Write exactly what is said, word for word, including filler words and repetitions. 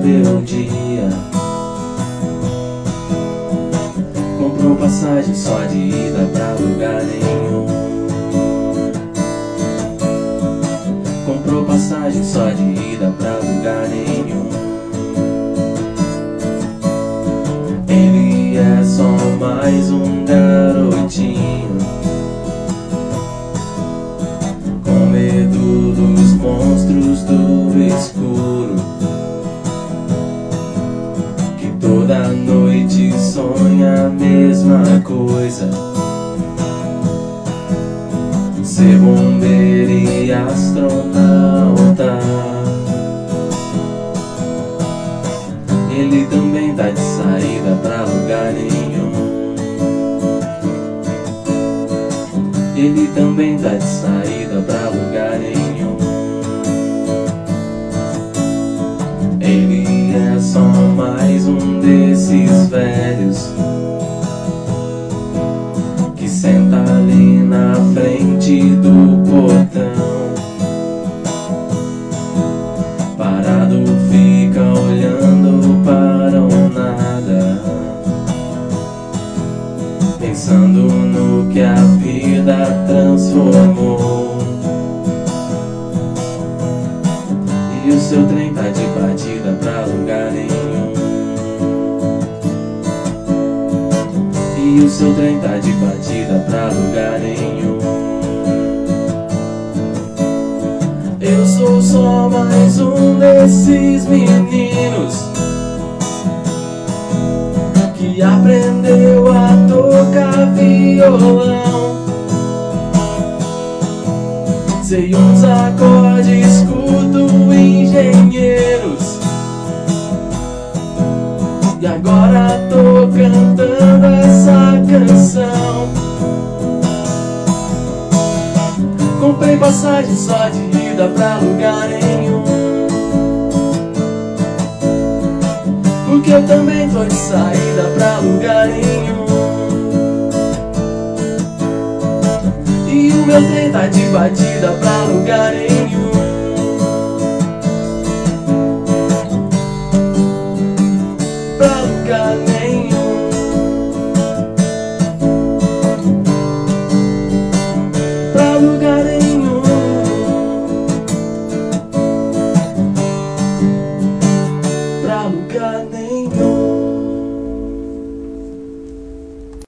ver o dia. Comprou passagem só de ida pra lugar nenhum. Comprou passagem só de ida pra lugar nenhum. Ele é só mais um garotinho com medo dos monstros do escuro, que toda noite sonha a mesma coisa: ser bombeiro e astronauta. Ele também tá de saída pra lugar nenhum. Ele também tá de saída pra lugar nenhum. Ele é só mais um desses velhos que senta ali na frente do portão, parado fica olhando para o nada, pensando no que a vida transformou. E o seu trem tá de partida pra lugar nenhum. E o seu trem tá de partida pra lugar nenhum. Eu sou só mais um desses meninos que aprendeu a tocar violão. Sei uns acordes, escuto engenheiros, e agora tô cantando essa canção. Comprei passagem só de ida pra lugar nenhum, porque eu também tô de saída pra lugar nenhum. E o meu trem tá de batida pra lugar nenhum.